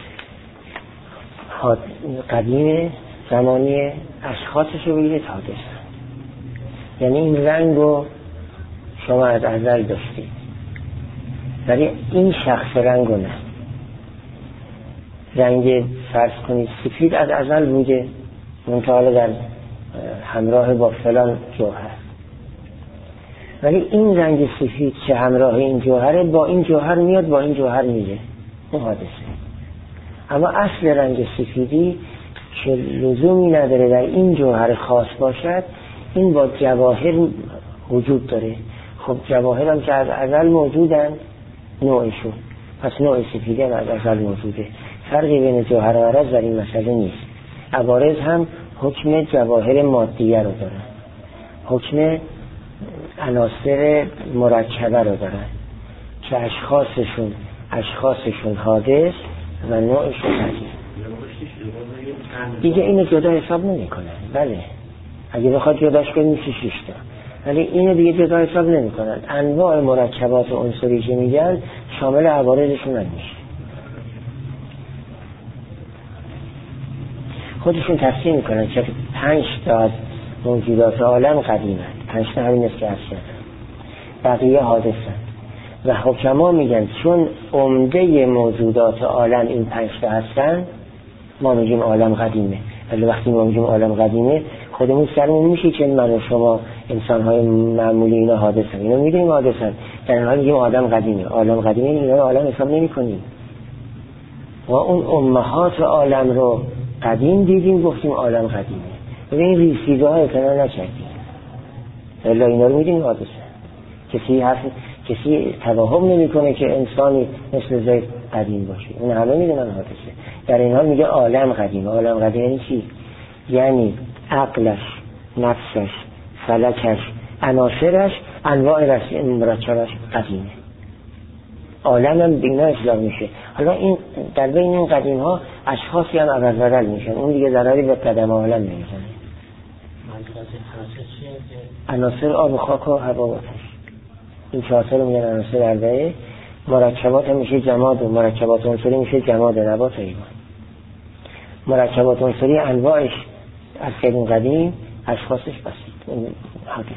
قدیم زمانی، اشخاصش رو بگیرید حادث. یعنی این رنگ رو شما از ازل داشتید ولی این شخص رنگ رو نه. رنگ فرض کنید سفید از ازل بوده، منطقه در همراه با فلان جوهر، ولی این رنگ سفید که همراه این جوهره با این جوهر میاد با این جوهر میره، این حادثه. اما اصل رنگ سفیدی که لزومی نداره در این جوهر خاص باشد، این با جواهر وجود داره. خب جواهر هم که از ازل موجودن نوعشون، پس نوع سفیدی هم از ازل موجوده. فرقی بین جوهر و عرض در این مسئله نیست. عوارض هم حکم جواهر مادیه رو دارن، حکم عناصر مرکبه رو دارن که اشخاصشون اشخاصشون حادث و نوعشون قدیم. دیگه اینو جدا حساب نمی کنن. بله اگه بخواد جداش کنیم میشه شش تا، ولی اینو دیگه جدا حساب نمی کنن. انواع مرکبات عنصری که میگن شامل عوارضشون نمیشه. خودشون تفسیر میکنن که پنج تا از موجودات عالم قدیمند، پنج تا همین است که هستند، بقیه حادثند. و حکما میگن چون عمده موجودات عالم این پنج تا هستند ما میگیم عالم قدیمه. ولی وقتی ما میگیم عالم قدیمه خودمون سرمون میشه که من و شما انسان‌های معمولی اینا حادثن، اینا میگیم حادثن، در این حال میگیم عالم قدیمه. عالم قدیمه اینا رو عالم حساب نمی‌کنیم. و اون امهات عالم رو قدیم دیدیم گفتیم عالم قدیمه. ببین ریسیده های کنار نکردیم، الا اینا رو میگیم حادثه. کسی حرف کسی توهم نمیکنه که انسانی مثل زید قدیم باشه، اون همه میدونن حادثه. در این حال میگه عالم قدیمه. عالم قدیم یعنی چی؟ یعنی عقلش، نفسش، فلکش، عناصرش، انواع مرکبش قدیمه. عالم هم بینا اصلاح میشه. حالا این در بین این قدیم ها اشخاصی هم عوض بدل میشن، اون دیگه ضرری به قدم عالم نمیزنه. عناصر آب و خاک و هوا و آتش، این چهار تا رو میگن عناصر اربعه. مرکبات هم میشه جماد و مرکبات عنصری میشه جماد، نبات و حیوان. مرکبات عنصری انواعش از قدیم قدیم، اشخاصش بسید، اون حادث.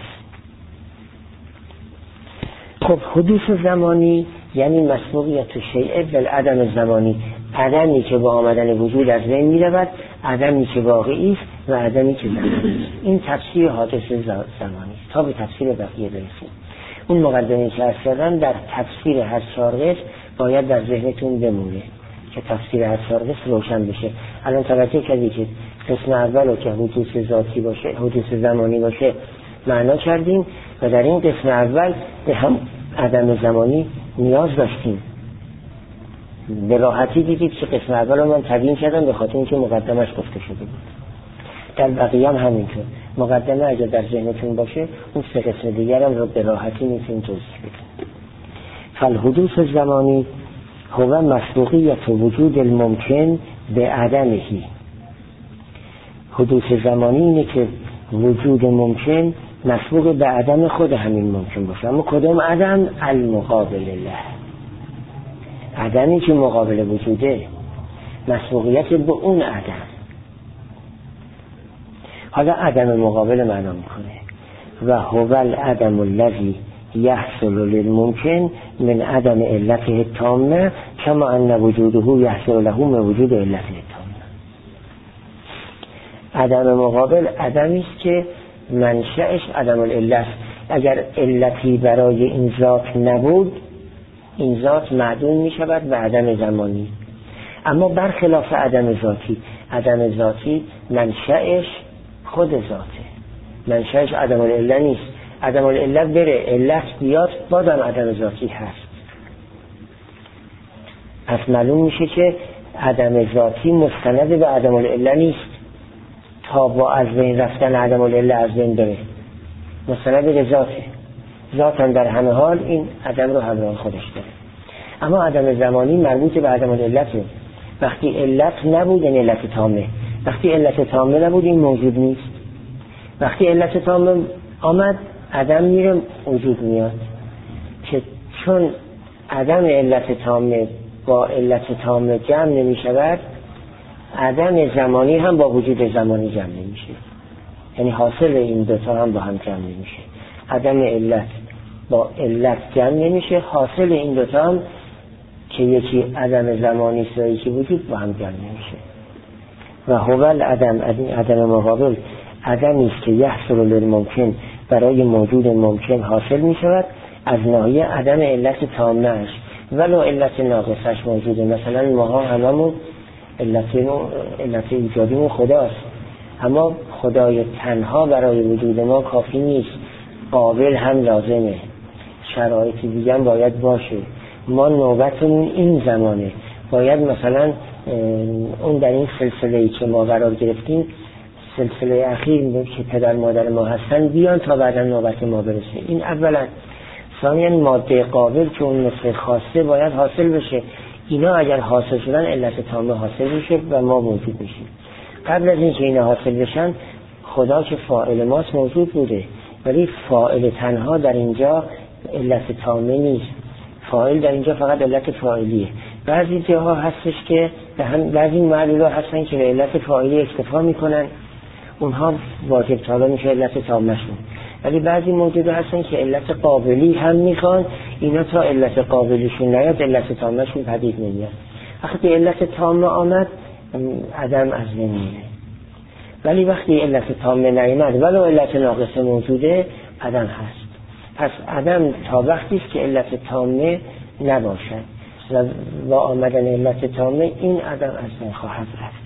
خب حدوث زمانی یعنی مسبوقیت شیء بالعدم زمانی، عدمی که با آمدن وجود از بین میرود، عدمی که واقعی است و عدمی که زمانی است. این تفسیر حادث زمانی است. تا به تفسیر بقیه برسیم. اون مقدمه که عرض کردم در تفسیر هر چهار قسم باید در ذهنتون بمونه که تفسیر هر چهار قسم روشن بشه. الان توجه کردید که قسم اول رو که حدوث ذاتی باشه، حدوث زمانی باشه معنا کردیم و در این قسم اول به هم عدم زمانی نیاز داشتیم. به راحتی دیدید که قسم اول رو من تبیین کردم به خاطر اینکه مقدمش گفته شده بود. در بقیه هم همینطور. مقدمه اگر در ذهنتون باشه اون سه قسم دیگر هم رو به راحتی میتونید توضیح بدید. فالحدوث الزمانی هو مسبوقیت وجود الممکن به عدمهی. حدوث زمانی اینه که وجود ممکن مسبوق به عدم خود همین ممکن باشه. اما کدام عدم؟ المقابل له، عدمی که مقابل وجوده، مسبوقیت به اون عدم. حالا عدم مقابل معنا میکنه و هو العدم الذی یحصل للممکن من عدم علته التامه کما ان وجوده یحصل له من وجود علته التامه. عدم مقابل عدمی است که منشأش عدم العله است. اگر علتی برای این ذات نبود این ذات معدوم می شود به عدم زمانی. اما برخلاف عدم ذاتی، عدم ذاتی منشأش خود ذاته، منشأش عدم العله نیست. عدم العله بره علت بیاد بازم عدم ذاتی هست. پس معلوم میشه که عدم ذاتی مستند به عدم العله نیست. تا با از بین رفتن عدم العله از بین بره، مستند به ذاته، ذاتاً در همه حال این عدم رو همراه خودش داره. اما عدم زمانی مربوط به عدم العلته. وقتی علت نبود این علت تامه، وقتی علت تامه نبود این موجود نیست. وقتی علت تامه آمد عدم میره وجود میاد، که چون عدم علت تامه با علت تامه جمع نمی شود، عدم زمانی هم با وجود زمانی جمع نمیشه، یعنی حاصل این دوتا هم با هم جمع نمیشه. عدم علت با علت جمع نمیشه، حاصل این دوتا هم که یکی عدم زمانی است و یکی وجود با هم جمع نمیشه. و هو العدم، عدم مقابل عدمی است که یحصل للممکن، برای موجود ممکن حاصل می شود از ناحیه عدم علت تامه‌اش ولو علت ناقصش موجوده. مثلا ماها هممون علت علت ایجادیمون خداست، اما خدای تنها برای وجود ما کافی نیست، قابل هم لازمه، شرایطی دیگه هم باید باشه. ما نوبتمون این زمانه، باید مثلا اون در این سلسله‌ای که ما قرار گرفتیم، سلسله اخیر که پدر مادر ما هستن بیان تا بعدا نوبت ما برسه. این اولا. ثانیاً ماده قابل که اون مثل خواسته باید حاصل بشه. اینا اگر حاصل شدن علت تامه حاصل میشه و ما موجود میشیم. قبل از اینکه اینا حاصل بشن خدا که فاعل ماست موجود بوده، ولی فاعل تنها در اینجا علت تامه نیست. فاعل در اینجا فقط علت فاعلیه. بعضی جاها هستش که بعضی معلولا هستن که به علت فاعلی اکتفا میکنن، اونها واجب طالب میشه علت تامهشون. ولی بعضی موجوده هستن که علت قابلی هم میخوان، اینا تا علت قابلیشون نیاد علت تامهشون پدید نمیاد. وقتی علت تامه آمد عدم از بین میره. ولی وقتی علت تامه نیامد ولو علت ناقصه موجوده، عدم هست. پس عدم تا وقتی است که علت تامه نباشد و با آمدن علت تامه این عدم از بین خواهد رفت.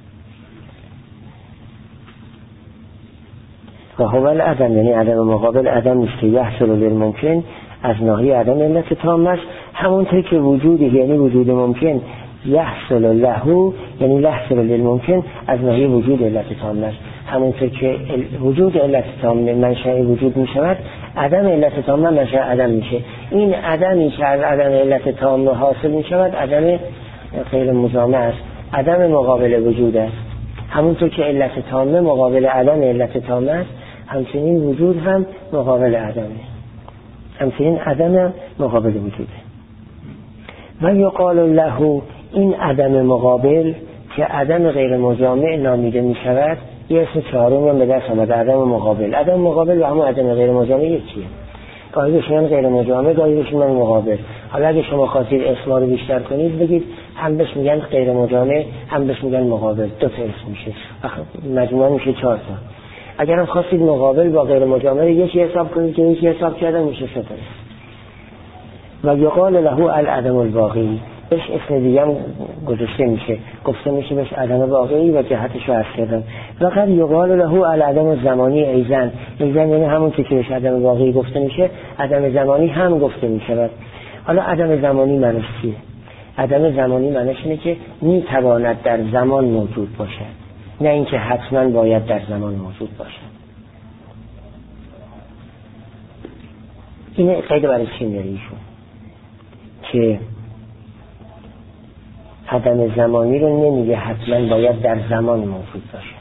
و هو العدم، یعنی عدم مقابل عدم است که یحصل للممکن از ناحیه عدم علت تامه است، همونطور که وجودی یعنی وجود ممکن یحصل له یعنی یحصل للممکن از ناحیه وجود علت تامه است. همونطور که وجود علت تامه منشأ وجود می شود، عدم علت تامه منشأ عدم میشه. این عدمی که از عدم علت تامه حاصل می شود عدم غیر مجامع است، عدم مقابل وجود است. همونطور که علت تامه مقابل عدم علت تامه است، همچنین وجود هم مقابل عدمه، همچنین عدم مقابل وجوده. و یقال له، این عدم مقابل که عدم غیر مجامع نامیده می شود، یه اسم چهارم هم به دست آمد، عدم مقابل. عدم مقابل و همون عدم غیر مجامع یکیه. گاهی بشونن غیر مجامع، گاهی بشونن مقابل. حالا اگه شما خواستید اسما رو بیشتر کنید بگید هم بهش میگن غیر مجامع هم بهش میگن مقابل، دو تا اسم میشه، مجموعا میشه چهار تا. اگر هم خواستید مقابل با غیر مجامع یکی حساب کنید که یکی حساب کردن میشه سه تا. و یقال له العدم الواقعی، بهش اسم دیگه هم گذاشته میشه، گفته میشه بهش عدم واقعی و جهتش رو عرض کردم. و قد یقال له العدم الزمانی ایزن، ایزن یعنی همون که بهش عدم واقعی گفته میشه عدم زمانی هم گفته میشه. حالا عدم زمانی معنیش چیه؟ عدم زمانی معنیش اینه که میتواند در زمان موجود باشد، نه اینکه حتما باید در زمان موجود باشد. این قید برای چی میاره ایشون؟ که عدم زمانی رو نمیگه حتما باید در زمان موجود باشه.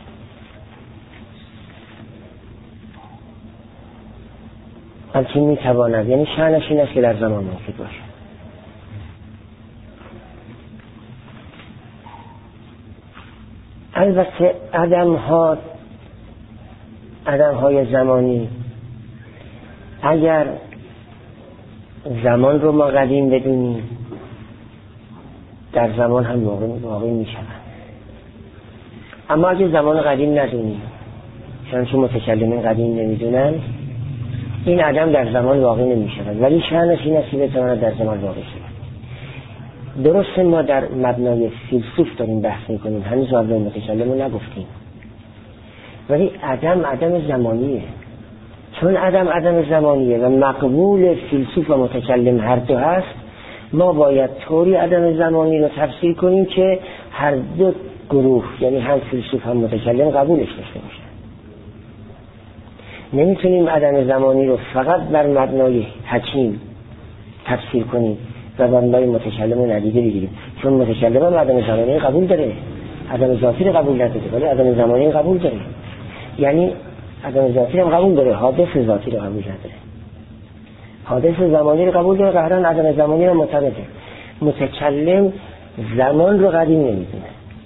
بلکه میتواند، یعنی شأنش این است که در زمان موجود باشه. البته عدم ها عدم های زمانی اگر زمان رو ما قدیم بدونیم در زمان هم واقعی می شود. اما اگه زمان قدیم ندونیم، چون چون متکلمین قدیم نمیدونن، این عدم در زمان واقع نمی شود، ولی شأنش این است که بتواند در زمان واقع شود. درسته ما در مبنای فیلسوف داریم بحث میکنیم، هنوز مبنای متکلم رو نگفتیم، ولی عدم عدم زمانیه. چون عدم عدم زمانیه و مقبول فیلسوف و متکلم هر دو هست، ما باید طوری عدم زمانی رو تفسیر کنیم که هر دو گروه یعنی هم فیلسوف هم متکلم قبولش داشته باشن. نمیتونیم عدم زمانی رو فقط بر مبنای حکیم تفسیر کنیم و بر مبنای متکلم و ندیده بگیریم، چون متکلم هم عدم زمانی قبول داره، عدم ذاتی رو قبول نداره ولی عدم زمانی قبول داره. یعنی عدم ذاتی رو قبول داره، حادث ذاتی رو قبول نداره. حادث زمانی رو قبول داره، قهران عدم زمانی رو معتقده. متکلم زمان رو قدیم نمیدونه.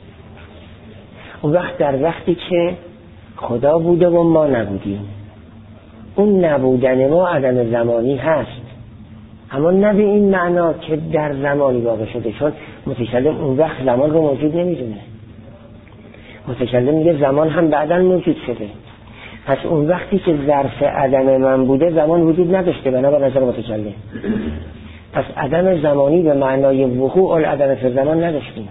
اون وقت در وقتی که خدا بوده و ما نبودیم، اون نبودن ما عدم زمانی هست، اما نه به این معنا که در زمانی واقع شده، چون متکلم اون وقت زمان رو موجود نمیدونه. متکلم میگه زمان هم بعداً موجود شده، پس اون وقتی که ظرف عدم من بوده زمان وجود نداشته بنا به نظر متکلم. پس عدم زمانی به معنای وقوع العدم فی زمان نداشتیم.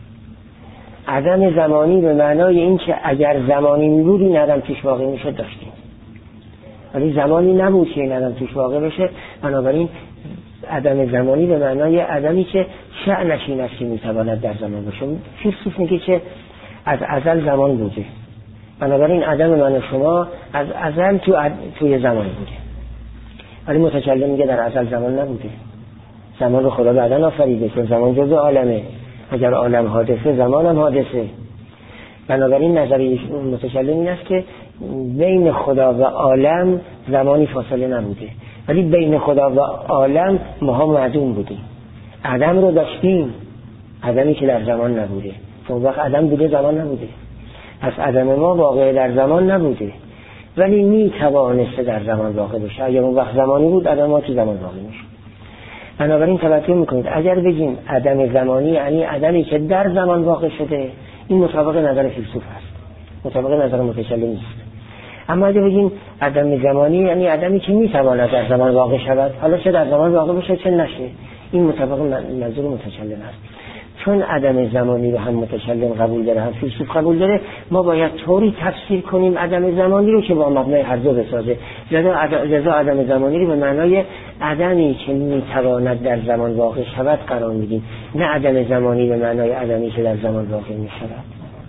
عدم زمانی به معنای این که اگر زمانی میبود این عدم توش واقع میشد داشتیم، ولی زمانی نبود که این عدم توش واقع بشه. بنابراین عدم زمانی به معنای عدمی که شأنش این است که میتواند در زمان باشه. فیلسوف میگه که از ازل زمان بوده، بنابراین عدم من و شما از ازل تو عد... توی زمان بوده، ولی متکلم میگه در ازل زمان نبوده. زمان رو خدا بعداً آفریده که زمان جزء عالمه، اگر عالم حادثه زمان هم حادثه. بنابراین نظریه متکلم این است که بین خدا و عالم زمانی فاصله نبوده، ولی بین خدا و عالم ما ها معدوم بودیم، عدم رو داشتیم، عدمی که در زمان نبوده. اون وقت عدم بوده زمان نبوده، پس عدم ما واقع در زمان نبوده ولی می توانسته در زمان واقع بشه. اگر اون وقت زمانی بود عدم ما تو زمان واقع میشه. بنابراین توجه میکنید اگر بگیم عدم زمانی یعنی عدمی که در زمان واقع شده، این مطابق نظر فیلسوف هست، مطابق نظر متکلم نیست. اما اگر بگیم عدم زمانی یعنی عدمی که میتواند در زمان واقع شود، حالا چه در زمان واقع بشه چه نشه، این مطابق نظر متکلم هست. چون عدم زمانی رو هم متکلم قبول داره هم فیلسوف قبول داره، ما باید طوری تفسیر کنیم عدم زمانی رو که با مبنای هر دو بسازه. لذا عدم زمانی رو به معنای عدمی که میتواند در زمان واقع شود قرار میدیم، نه عدم زمانی به معنای عدمی که در زمان واقع میشود.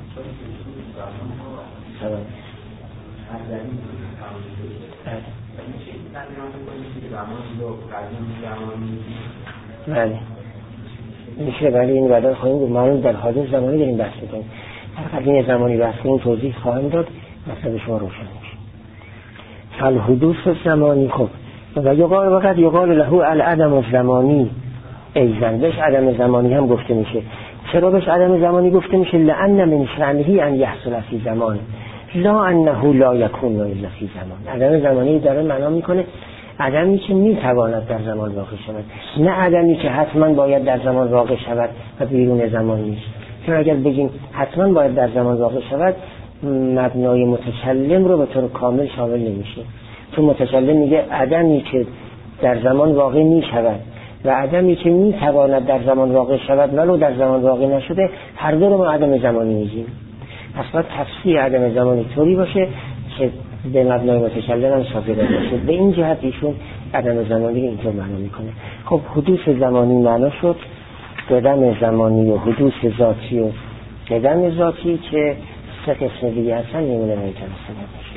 بله میشه، ولی این بعدا خواهیم بود. معلوم در حادث زمانی داریم بحث کنیم، هر قدیم زمانی بحث کنیم توضیح خواهم داد، مثلا شما روشن میشه. فالحدوث زمانی خب و یقال وقت یقال له العدم الزمانی ایزن، بهش عدم زمانی هم گفته میشه. چرا بهش عدم زمانی گفته میشه؟ لأن من شأنه ان یحصل فی زمان لا انه لا یکون الا فی زمان. عدم زمانی داره معنا میکنه عدمی که میتواند در زمان واقع شود، نه عدمی که حتما باید در زمان واقع شود و بیرون زمان نیست. چون اگر بگیم حتما باید در زمان واقع شود، مبنای متکلم رو به طور کامل شامل نمیشه. چون متکلم میگه عدمی که در زمان واقع میشود و عدمی که میتواند در زمان واقع شود ولو در زمان واقع نشده، هر دو رو ما عدم زمانی میگیم. پس باید تفسیر عدم زمانی طوری باشه که به مبنای متکلم هم صادر باشه. به این جهت ایشون عدم زمانی رو اینطور معنا میکنه. خب حدوث زمانی معنا شد قدم زمانی و حدوث ذاتی و قدم ذاتی که سه قسم دیگه هستن، نمونه نمیتونستن باشه.